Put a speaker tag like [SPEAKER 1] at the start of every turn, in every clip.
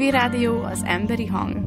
[SPEAKER 1] Civil Rádió, az emberi hang.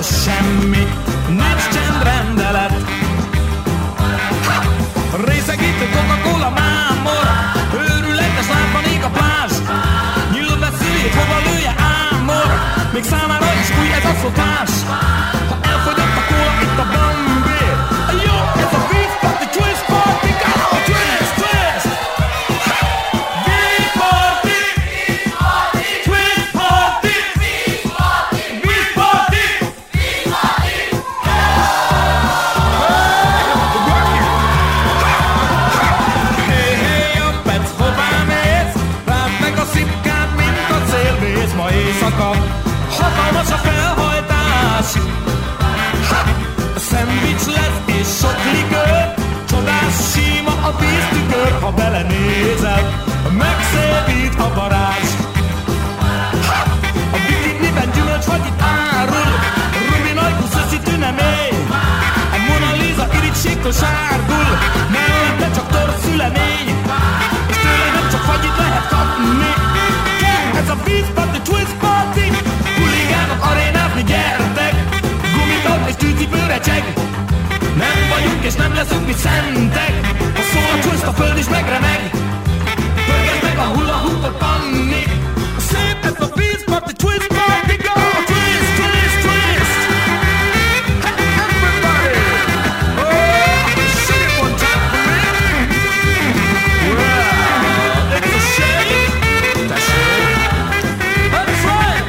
[SPEAKER 2] az semmi, nincs csendrendelet. Részegítő Coca-Cola mámor, őrületes lábban ég a plázs. Nyílve szívét, hova lője ámor, még számára is új ez a szokás. Ha elfogyott a kóla, itt a Bambi. Jó, ez a Beef Party, Twist Party, go! Twist, twist! Beef Party! Twist Party! Beef Party! Hey, hey, a pec, hová mész? Rád meg a szipkád, mint a célvész. Ma éjszaka hatalmas a felhajtás. A szendvics lesz és sok likőr, csodás síma a víztükör. Ha belenézel, megszépít a varázs. A bikiniben gyümölcs vagy itt árul, Rubin ajkú szöszi tünemény. A Mona Lisa irigysíktől sárgul, mellette csak torz szülemény. És tőle nem csak fagyit lehet kapni. Ez a Beef Party, Twist Party, huligánok arénázni gyertek. Gumitok és tűcipőre cseg. Nem vagyunk és nem leszünk mi szentek. Ha szól a twist, a föld is megremeg. Pörgesd meg a hula-hoopot, Panni. Szép ez a Beef Party, Twist Party, go! Twist, twist, twist! Hey, everybody! Oh, shake it one time for me! Well, it's a shame. That's it. That's right!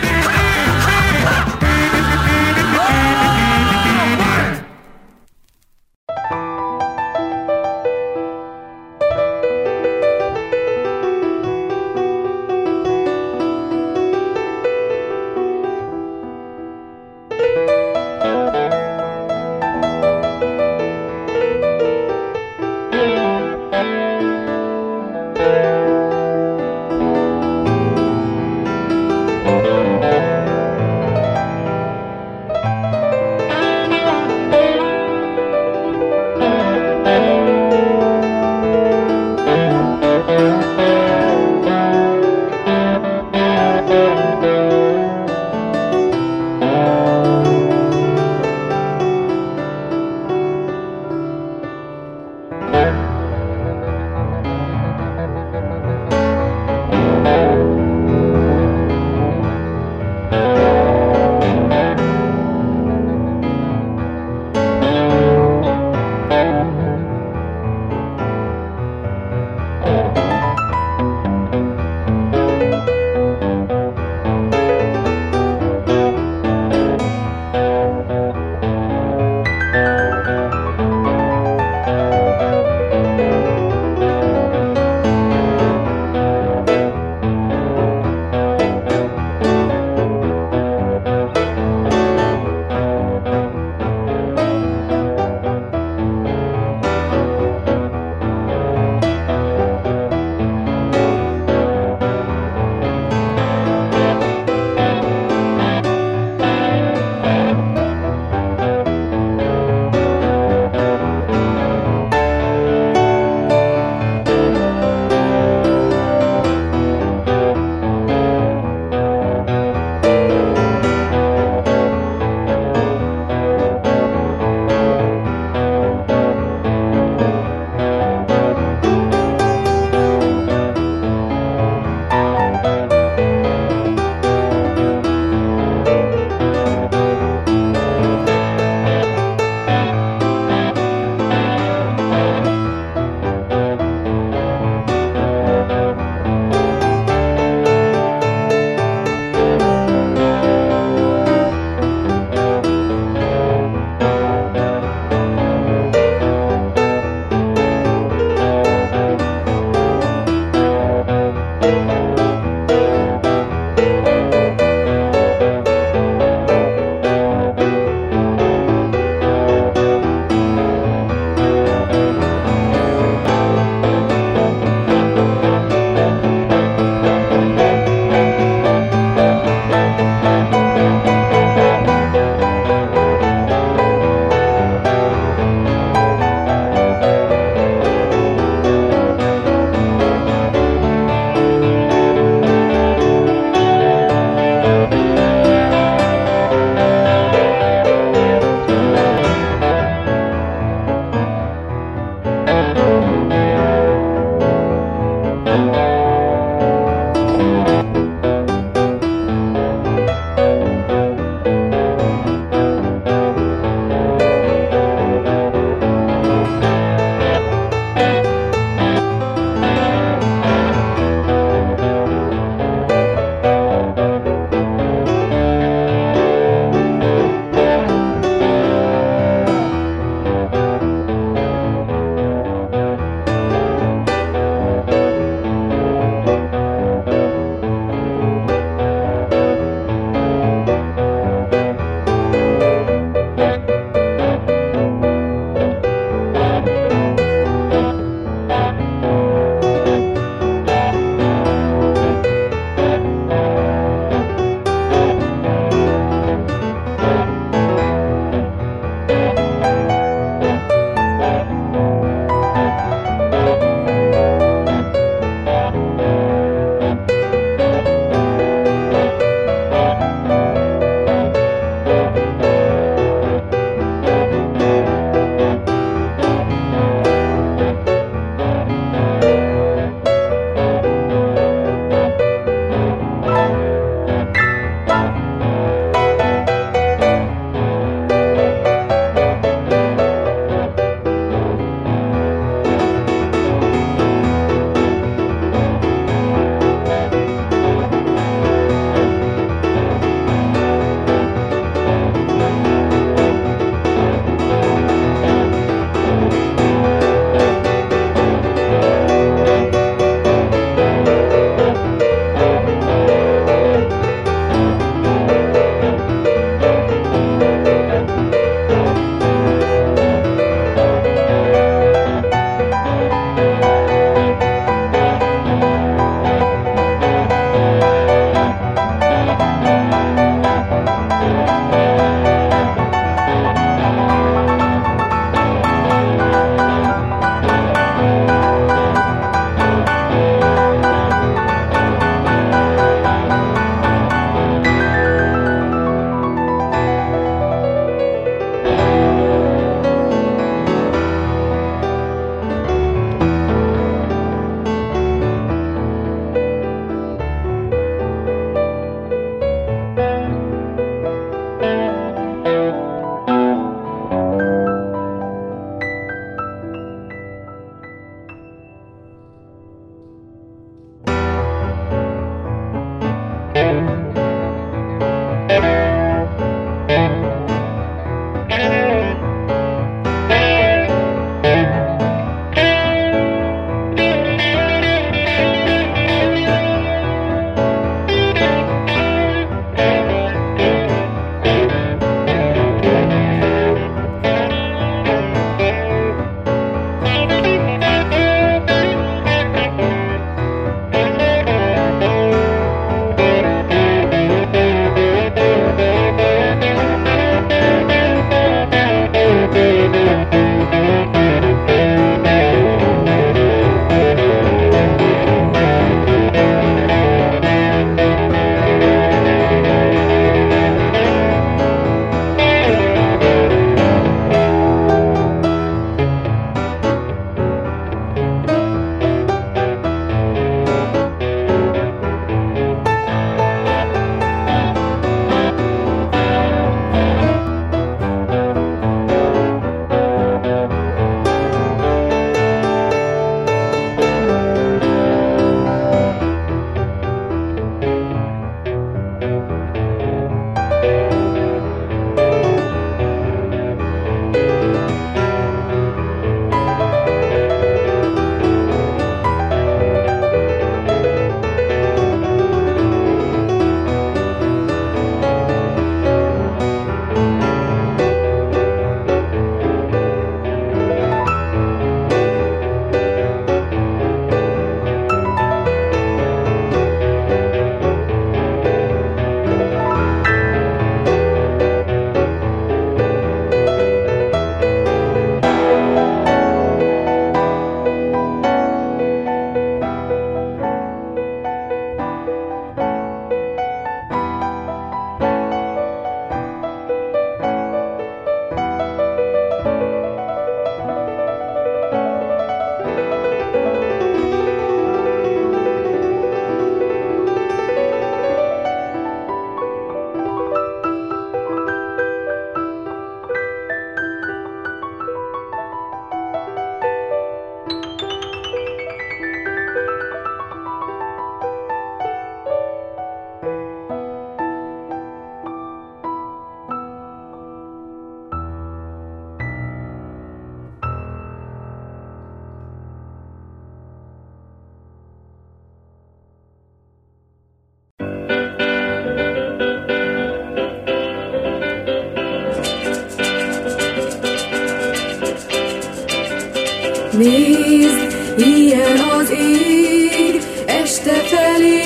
[SPEAKER 3] Nézd, ilyen az ég, este felé,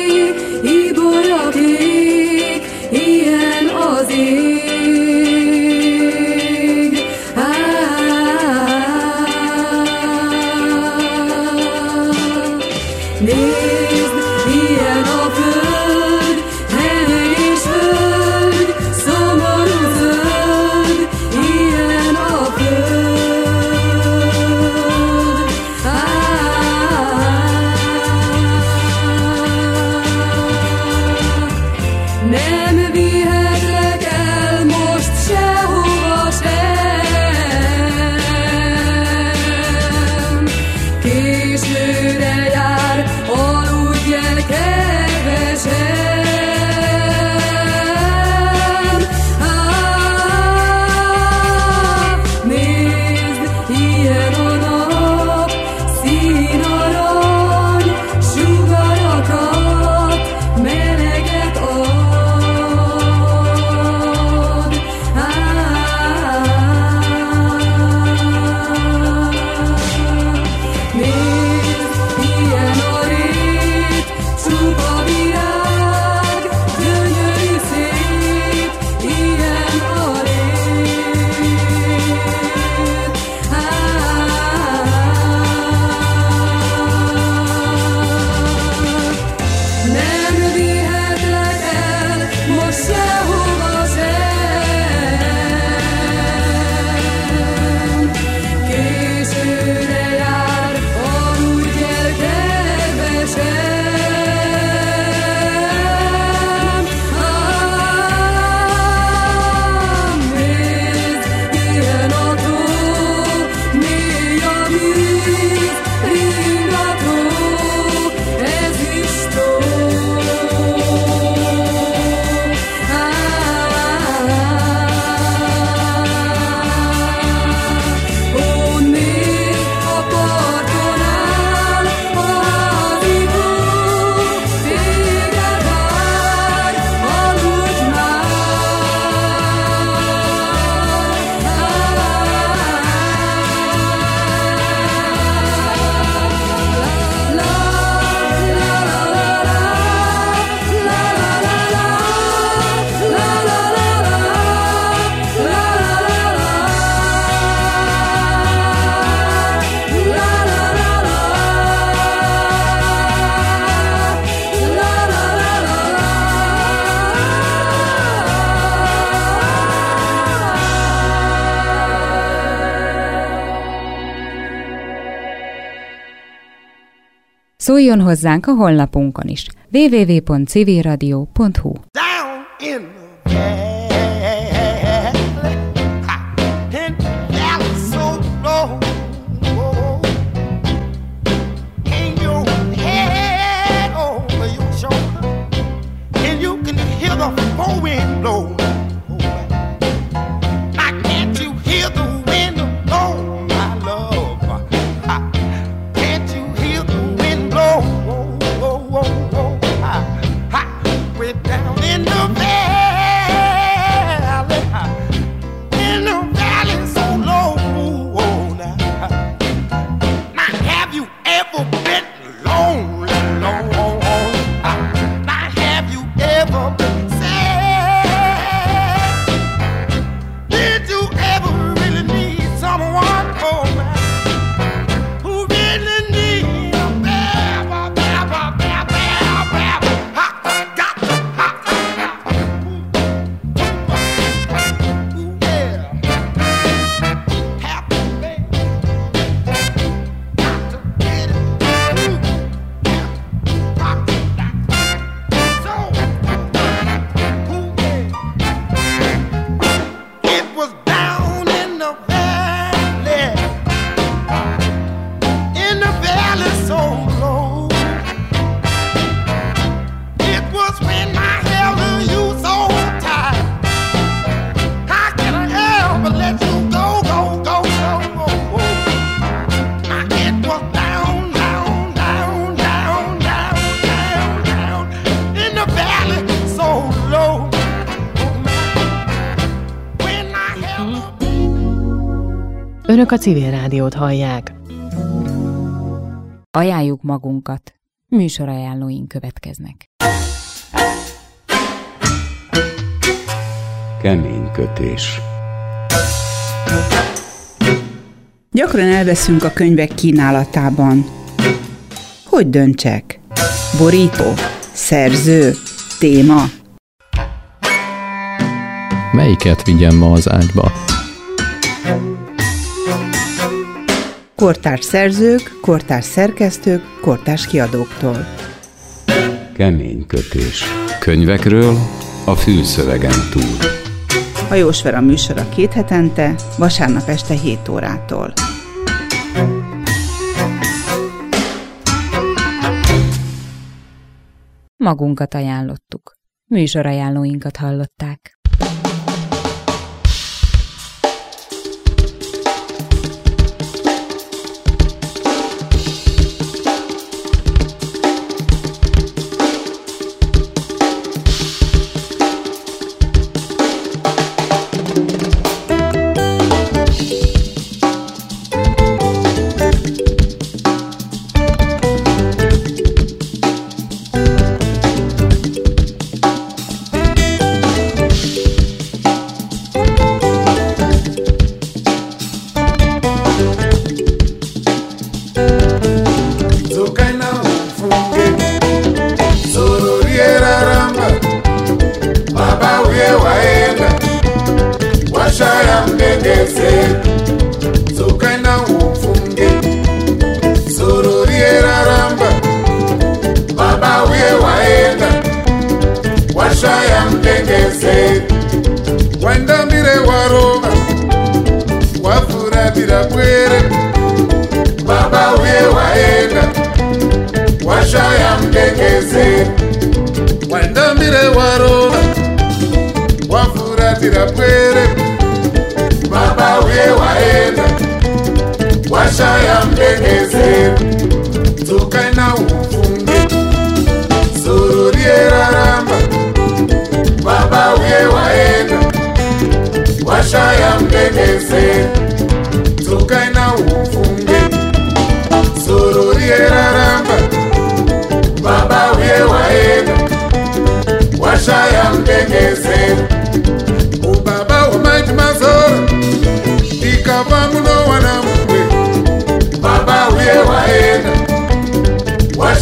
[SPEAKER 3] ibolyagék, ilyen az ég. Nézd, ilyen a föld, hely és hölgy, szomorú zöld, ilyen a föld. Nem vihetlek el most sehova sem, későre jár, aludj el kedvesem. Nézd, ilyen a nap, színarany, sugarakat, meleget ad. Nézd, ilyen a rét, csupa virág, gyönyörű szép, ilyen a rét. Nem vihetlek el most sehova sem, későre jár, aludj el kedvesem. Nézd, ilyen a tó, mély a víz, ringató, ez is tó. Ó, nézd, a parton áll az igó, téged vár, aludj
[SPEAKER 4] Szóljon hozzánk a honlapunkon is. www.civilradio.hu.
[SPEAKER 5] Down in the valley, in the valley so low, in your head over your shoulder, and you can hear the four wind blow. Now can't you hear the wind blow, my love? Can't you hear the wind blow? Way down in the valley so low. Now have you ever been lonely, lonely? Now have you ever been sad? Did you ever really need someone, oh man, who really need a
[SPEAKER 6] Önök a Civil Rádiót hallják.
[SPEAKER 4] Ajánljuk magunkat. Műsorajánlóink következnek.
[SPEAKER 6] Kemény kötés.
[SPEAKER 7] Gyakran elveszünk a könyvek kínálatában. Hogy döntsek? Borító? Szerző? Téma?
[SPEAKER 8] Melyiket vigyem ma az ágyba?
[SPEAKER 7] Kortárs szerzők, kortárs szerkesztők, kortárs kiadóktól.
[SPEAKER 6] Kemény kötés. Könyvekről a fülszövegen túl.
[SPEAKER 7] Hajós Vera műsora 2 hetente, vasárnap este 7 órától.
[SPEAKER 4] Magunkat ajánlottuk. Műsorajánlóinkat hallották.
[SPEAKER 5] Washa ya mdengeze